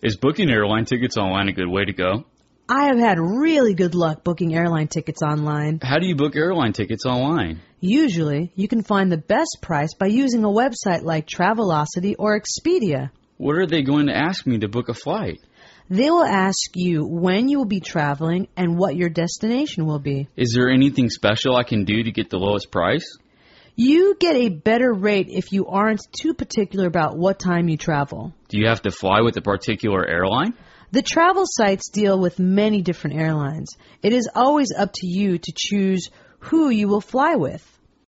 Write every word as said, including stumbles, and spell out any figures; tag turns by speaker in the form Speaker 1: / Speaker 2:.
Speaker 1: Is booking airline tickets online a good way to go?
Speaker 2: I have had really good luck booking airline tickets online.
Speaker 1: How do you book airline tickets online?
Speaker 2: Usually, you can find the best price by using a website like Travelocity or Expedia.
Speaker 1: What are they going to ask me to book a flight?
Speaker 2: They will ask you when you will be traveling and what your destination will be.
Speaker 1: Is there anything special I can do to get the lowest price?
Speaker 2: You get a better rate if you aren't too particular about what time you travel.
Speaker 1: Do you have to fly with a particular airline?
Speaker 2: The travel sites deal with many different airlines. It is always up to you to choose who you will fly with.